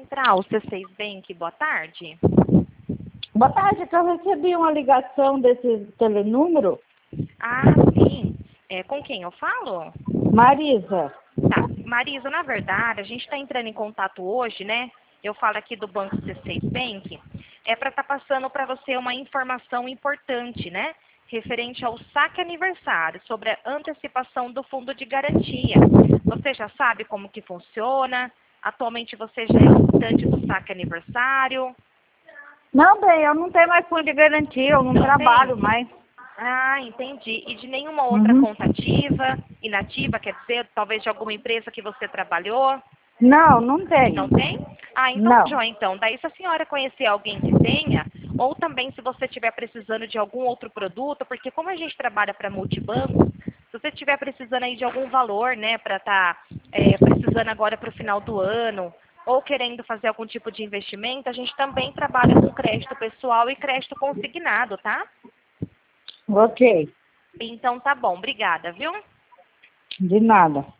Central, C6 Bank, boa tarde. Boa tarde, que eu recebi uma ligação desse telenúmero. Ah, sim. Com quem eu falo? Marisa. Tá. Marisa, na verdade, a gente está entrando em contato hoje, né? Eu falo aqui do Banco C6 Bank. É para estar passando para você uma informação importante, né? Referente ao saque aniversário, sobre a antecipação do fundo de garantia. Você já sabe como que funciona? Atualmente você já é assinante do saque aniversário? Não, bem, eu não tenho mais fundo de garantia, eu não trabalho tem? mais. Ah, entendi. E de nenhuma outra Uhum. conta ativa, inativa, quer dizer, talvez de alguma empresa que você trabalhou? Não, não Não tenho. tem? Ah, então, Não. Jó, então. Daí, se a senhora conhecer alguém que tenha, ou também se você estiver precisando de algum outro produto, porque como a gente trabalha para multibanco, se você estiver precisando aí de algum valor, né, para estar precisando agora para o final do ano, ou querendo fazer algum tipo de investimento, a gente também trabalha com crédito pessoal e crédito consignado, tá? Ok. Então, tá bom. Obrigada, viu? De nada.